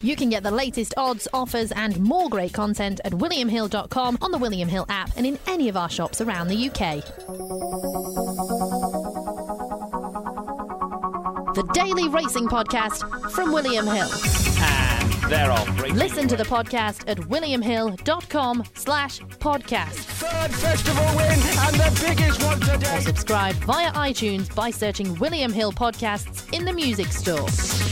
You can get the latest odds, offers and more great content at williamhill.com, on the William Hill app and in any of our shops around the UK. The Daily Racing Podcast from William Hill. And they're off. Listen to the podcast at williamhill.com/podcast. Third festival win and the biggest one today. Or subscribe via iTunes by searching William Hill Podcasts in the music store.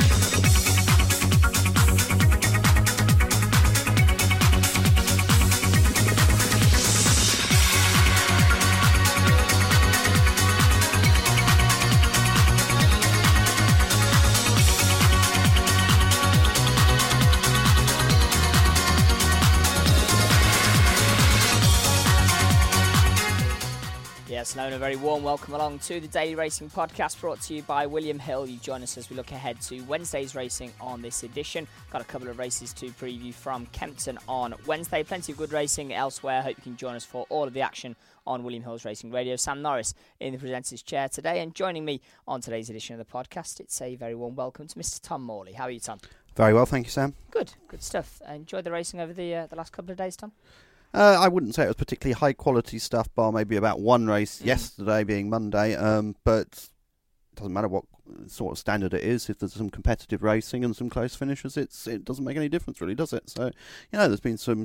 Yes, and a very warm welcome along to the Daily Racing Podcast, brought to you by William Hill. You join us as we look ahead to Wednesday's racing on this edition. Got a couple of races to preview from Kempton on Wednesday. Plenty of good racing elsewhere. Hope you can join us for all of the action on William Hill's Racing Radio. Sam Norris in the presenter's chair today, and joining me on today's edition of the podcast, it's a very warm welcome to Mr. Tom Morley. How are you, Tom? Very well, thank you, Sam. Good stuff. Enjoyed the racing over the last couple of days, Tom? I wouldn't say it was particularly high-quality stuff, bar maybe about one race yesterday being Monday, but it doesn't matter what sort of standard it is. If there's some competitive racing and some close finishes, it doesn't make any difference, really, does it? So, there's been some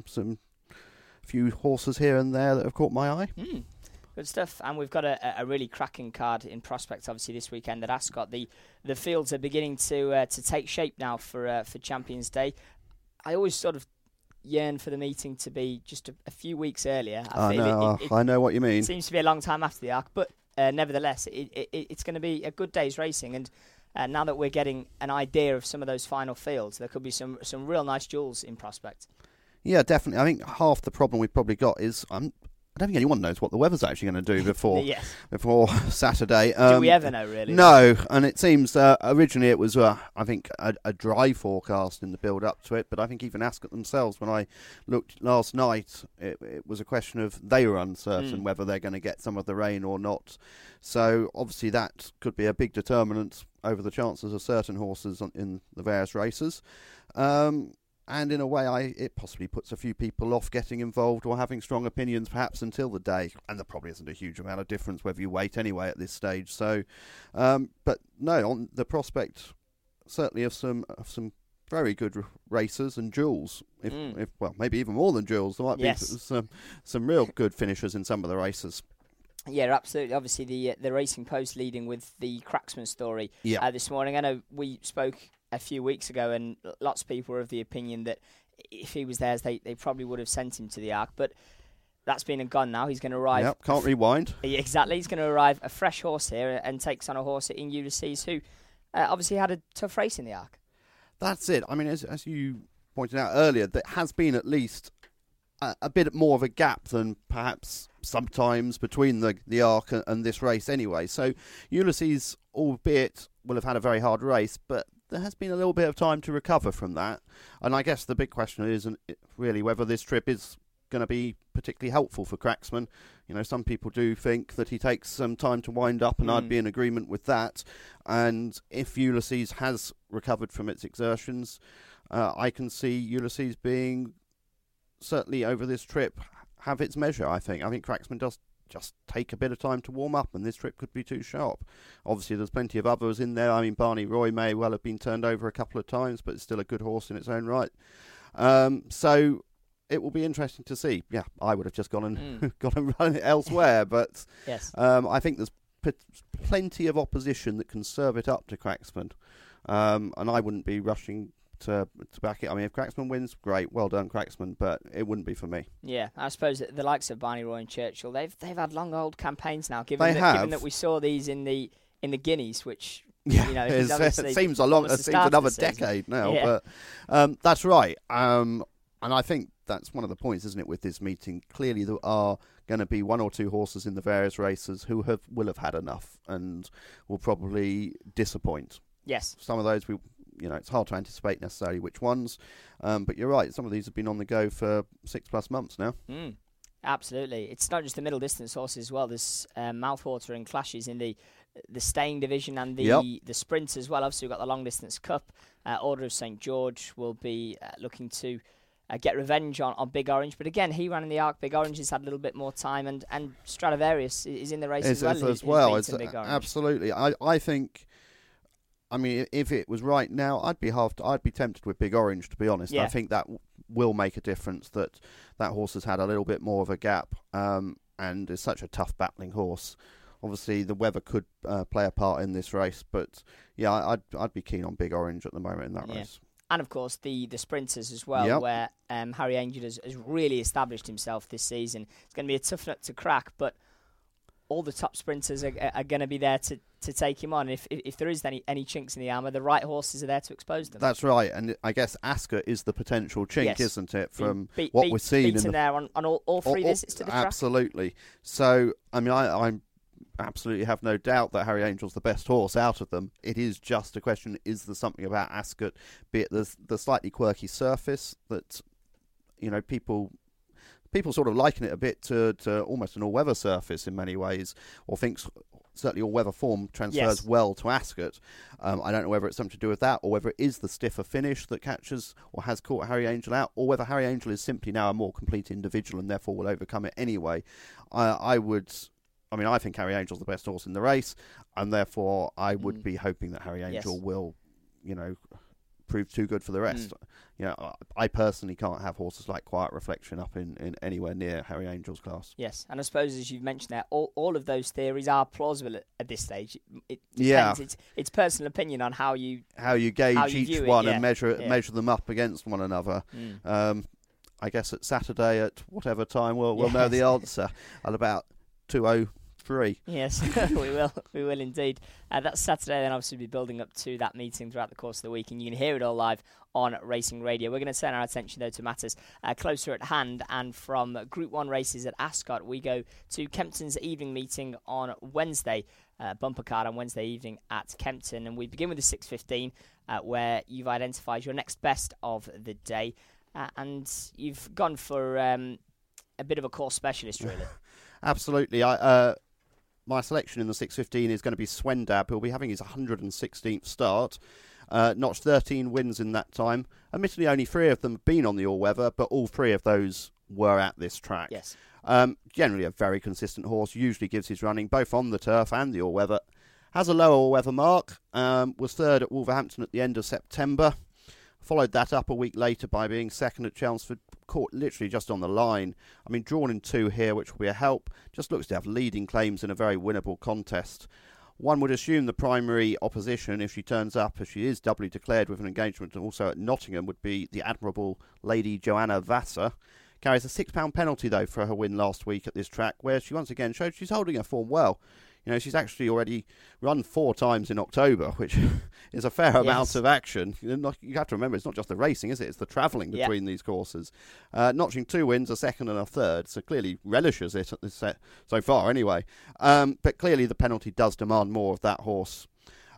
few horses here and there that have caught my eye. Good stuff, and we've got a really cracking card in prospect, obviously, this weekend at Ascot. The fields are beginning to take shape now for Champions Day. I always sort of yearn for the meeting to be just a few weeks earlier. I know what you mean. It seems to be a long time after the Arc, but nevertheless, it's going to be a good day's racing. And now that we're getting an idea of some of those final fields, there could be some real nice jewels in prospect. Yeah, definitely. I think half the problem we've probably got is I don't think anyone knows what the weather's actually going to do before Saturday. Do we ever know, really? No, and it seems originally it was, I think, a dry forecast in the build-up to it, but I think even Ascot themselves, when I looked last night, it was a question of they were uncertain whether they're going to get some of the rain or not. So obviously that could be a big determinant over the chances of certain horses in the various races. And in a way, it possibly puts a few people off getting involved or having strong opinions perhaps until the day. And there probably isn't a huge amount of difference whether you wait anyway at this stage. So, but no, on the prospect certainly of some very good racers and jewels. If maybe even more than jewels. There might be some real good finishers in some of the races. Yeah, absolutely. Obviously, the Racing Post leading with the Cracksman story this morning. I know we spoke a few weeks ago, and lots of people were of the opinion that if he was theirs, they probably would have sent him to the Arc, but that's been and gone now. He's going to arrive. Yep, can't rewind. Exactly. He's going to arrive a fresh horse here and takes on a horse in Ulysses who obviously had a tough race in the Arc. That's it. I mean, as you pointed out earlier, there has been at least a bit more of a gap than perhaps sometimes between the Arc and this race anyway. So Ulysses, albeit, will have had a very hard race, but there has been a little bit of time to recover from that. And I guess the big question is really whether this trip is going to be particularly helpful for Cracksman. Some people do think that he takes some time to wind up, and I'd be in agreement with that. And if Ulysses has recovered from its exertions, I can see Ulysses being certainly over this trip have its measure. I think Cracksman does just take a bit of time to warm up, and this trip could be too sharp. Obviously, there's plenty of others in there. I mean, Barney Roy may well have been turned over a couple of times, but it's still a good horse in its own right. So it will be interesting to see. Yeah, I would have just gone and run it elsewhere, but yes. I think there's plenty of opposition that can serve it up to Cracksman, and I wouldn't be rushing to back it. I mean, if Cracksman wins, great, well done, Cracksman, but it wouldn't be for me. Yeah, I suppose the likes of Barney Roy and Churchill, they've had long old campaigns now. Given that we saw these in the Guineas, which it seems another decade now. But that's right. And I think that's one of the points, isn't it, with this meeting? Clearly, there are going to be one or two horses in the various races who will have had enough and will probably disappoint. Yes, some of those it's hard to anticipate necessarily which ones, but you're right. Some of these have been on the go for 6+ months now. Absolutely. It's not just the middle distance horses as well. There's mouthwatering clashes in the staying division and the sprint as well. Obviously, we've got the Long Distance Cup. Order of St. George will be looking to get revenge on Big Orange. But again, he ran in the Arc. Big Orange has had a little bit more time, and Stradivarius is in the race as well. Absolutely. I think, I mean, if it was right now, I'd be tempted with Big Orange, to be honest. Yeah. I think that will make a difference, that horse has had a little bit more of a gap, and is such a tough battling horse. Obviously, the weather could play a part in this race, but yeah, I'd be keen on Big Orange at the moment in that race. And of course, the sprinters as well, where Harry Angel has really established himself this season. It's going to be a tough nut to crack, but all the top sprinters are going to be there to take him on. If there is any chinks in the armour, the right horses are there to expose them. That's right, and I guess Ascot is the potential chink, isn't it, from what we're seeing beaten there on all three visits to the track? Absolutely. So, I mean, I'm absolutely have no doubt that Harry Angel's the best horse out of them. It is just a question, is there something about Ascot, be it the slightly quirky surface, that, you know, people sort of liken it a bit to almost an all-weather surface in many ways, or thinks certainly all-weather form transfers well to Ascot. I don't know whether it's something to do with that, or whether it is the stiffer finish that catches or has caught Harry Angel out, or whether Harry Angel is simply now a more complete individual and therefore will overcome it anyway. I think Harry Angel's the best horse in the race, and therefore I would be hoping that Harry Angel will, you know, prove too good for the rest. You know, I personally can't have horses like Quiet Reflection up in anywhere near Harry Angel's class. Yes, and I suppose, as you've mentioned there, all of those theories are plausible at this stage. It depends. It's personal opinion on how you gauge each one and measure them up against one another. I guess at Saturday at whatever time we'll know the answer at about 2:03. Yes, we will indeed. That's Saturday, then obviously we'll be building up to that meeting throughout the course of the week, and you can hear it all live on Racing Radio. We're going to turn our attention though to matters closer at hand, and from Group 1 races at Ascot we go to Kempton's evening meeting on Wednesday, bumper card on Wednesday evening at Kempton, and we begin with the 6:15 where you've identified your next best of the day, and you've gone for a bit of a course specialist, really. Absolutely. My selection in the 6:15 is going to be Swendab, who'll be having his 116th start. Notched 13 wins in that time. Admittedly, only 3 of them have been on the all-weather, but all 3 of those were at this track. Yes. Generally a very consistent horse, usually gives his running both on the turf and the all-weather. Has a low all-weather mark, was third at Wolverhampton at the end of September. Followed that up a week later by being second at Chelmsford, caught literally just on the line. I mean, drawn in 2 here, which will be a help. Just looks to have leading claims in a very winnable contest. One would assume the primary opposition, if she turns up, as she is doubly declared with an engagement also at Nottingham, would be the admirable Lady Joanna Vassar. Carries a £6 penalty, though, for her win last week at this track, where she once again showed she's holding her form well. You know, she's actually already run 4 times in October, which is a fair amount of action. You have to remember, it's not just the racing, is it? It's the travelling between these courses. Notching 2 wins, a second and a third, so clearly relishes it at this set so far anyway. But clearly the penalty does demand more of that horse.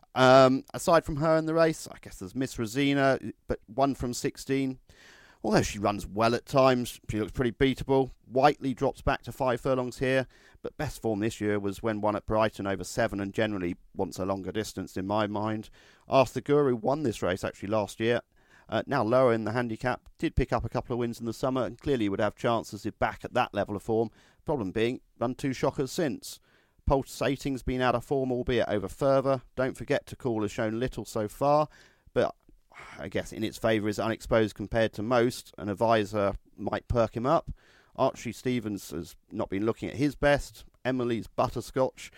Aside from her in the race, I guess there's Miss Rosina, but 1 from 16. Although she runs well at times, she looks pretty beatable. Whiteley drops back to 5 furlongs here, but best form this year was when won at Brighton over 7, and generally wants a longer distance in my mind. Ask the Guru won this race actually last year. Now lower in the handicap, did pick up a couple of wins in the summer, and clearly would have chances if back at that level of form. Problem being, run 2 shockers since. Pulsating's been out of form, albeit over further. Don't forget, Cool has shown little so far, but I guess in its favour is unexposed compared to most. An advisor might perk him up. Archie Stevens has not been looking at his best. Emily's Butterscotch.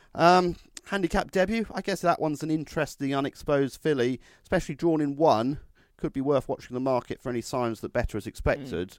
Handicap debut, I guess that one's an interesting unexposed filly, especially drawn in 1. Could be worth watching the market for any signs that better is expected.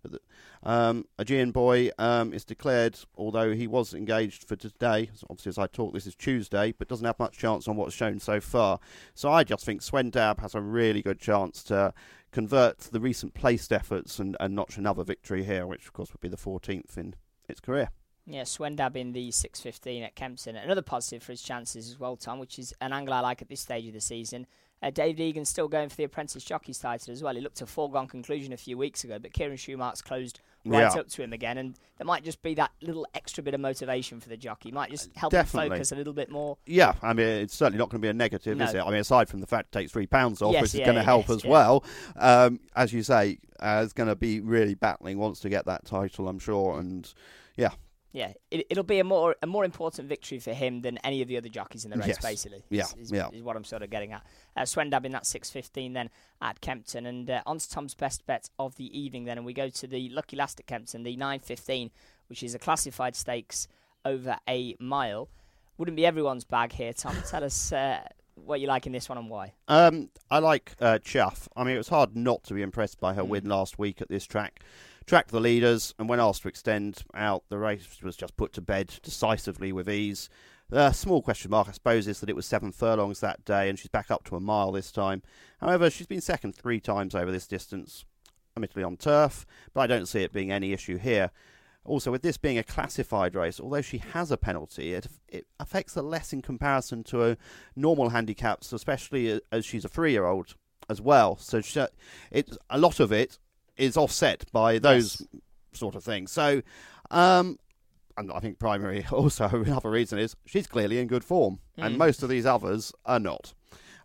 Aegean Boy is declared, although he was engaged for today. Obviously, as I talk, this is Tuesday, but doesn't have much chance on what's shown so far. So I just think Swendab has a really good chance to convert the recent placed efforts and notch another victory here, which of course would be the 14th in its career. Yeah, Swendab in the 6:15 at Kempton. Another positive for his chances as well, Tom, which is an angle I like at this stage of the season. David Egan's still going for the Apprentice Jockey's title as well. He looked a foregone conclusion a few weeks ago, but Kieran Schumacher's closed right up to him again, and there might just be that little extra bit of motivation for the jockey. Might just help him focus a little bit more. Yeah, I mean, it's certainly not going to be a negative, is it? I mean, aside from the fact it takes £3 off, which is going to help as well. As you say, is going to be really battling, wants to get that title, I'm sure, and yeah. Yeah, it'll be a more important victory for him than any of the other jockeys in the race, basically. Is what I'm sort of getting at. Swendab in that 6.15 then at Kempton. And on to Tom's best bet of the evening then. And we go to the lucky last at Kempton, the 9.15, which is a classified stakes over a mile. Wouldn't be everyone's bag here, Tom. Tell us what you like in this one and why. I like Chuff. I mean, it was hard not to be impressed by her win last week at this track. Tracked the leaders, and when asked to extend out, the race was just put to bed decisively with ease. The small question mark, I suppose, is that it was 7 furlongs that day, and she's back up to a mile this time. However, she's been second 3 times over this distance, admittedly on turf, but I don't see it being any issue here. Also, with this being a classified race, although she has a penalty, it affects her less in comparison to a normal handicaps, especially as she's a 3-year-old as well. So a lot of it is offset by those sort of things. So and I think primary also another reason is she's clearly in good form, and most of these others are not.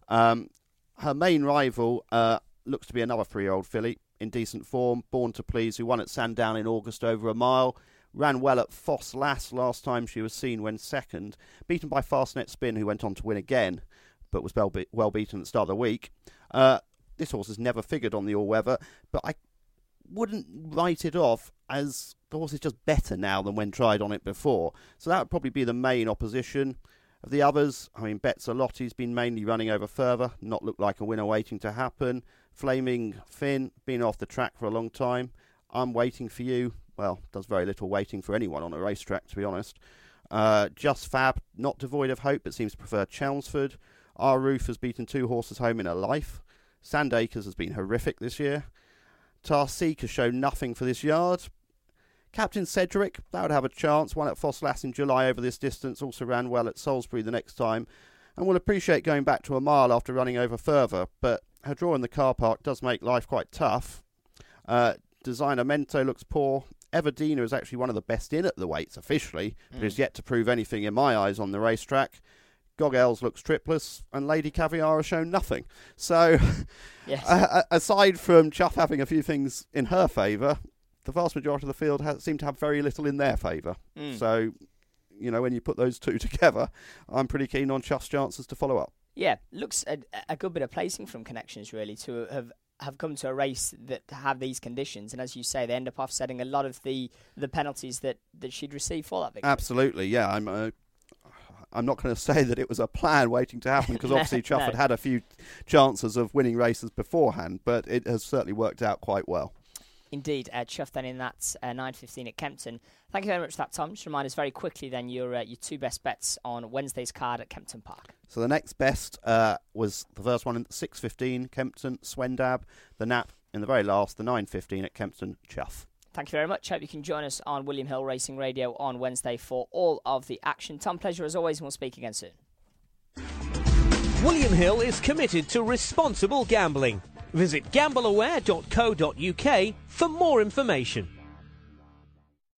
Her main rival looks to be another 3-year-old filly in decent form, Born to Please, who won at Sandown in August over a mile. Ran well at Foss Lass last time she was seen when second. Beaten by Fastnet Spin, who went on to win again, but was well beaten at the start of the week. This horse has never figured on the all-weather, but I wouldn't write it off as the horse is just better now than when tried on it before. So that would probably be the main opposition. Of the others, I mean, Betzalotti's been mainly running over further, not looked like a winner waiting to happen. Flaming Finn, been off the track for a long time. I'm Waiting for You, well, does very little waiting for anyone on a racetrack, to be honest. Just Fab, not devoid of hope, but seems to prefer Chelmsford. Our Roof has beaten 2 horses home in her life. Sandacres has been horrific this year. Tarseek has shown nothing for this yard. Captain Cedric, that would have a chance. Won at Foss Lass in July over this distance. Also ran well at Salisbury the next time. And will appreciate going back to a mile after running over further. But her draw in the car park does make life quite tough. Designer Mento looks poor. Everdina is actually one of the best in at the weights officially, but is yet to prove anything in my eyes on the racetrack. Goggels looks tripless, and Lady Caviar has shown nothing. So, aside from Chuff having a few things in her favour, the vast majority of the field seem to have very little in their favour. So, you know, when you put those two together, I'm pretty keen on Chuff's chances to follow up. Yeah, looks a good bit of placing from Connections, really, to have come to a race that have these conditions, and as you say, they end up offsetting a lot of the penalties that she'd receive for that victory. Absolutely, yeah. I'm not going to say that it was a plan waiting to happen, because obviously Chuff had a few chances of winning races beforehand, but it has certainly worked out quite well. Indeed, Chuff then in that 9.15 at Kempton. Thank you very much for that, Tom. Just remind us very quickly then your 2 best bets on Wednesday's card at Kempton Park. So the next best was the first one in 6.15, Kempton, Swendab. The nap in the very last, the 9.15 at Kempton, Chuff. Thank you very much. Hope you can join us on William Hill Racing Radio on Wednesday for all of the action. Tom, pleasure as always, and we'll speak again soon. William Hill is committed to responsible gambling. Visit gambleaware.co.uk for more information.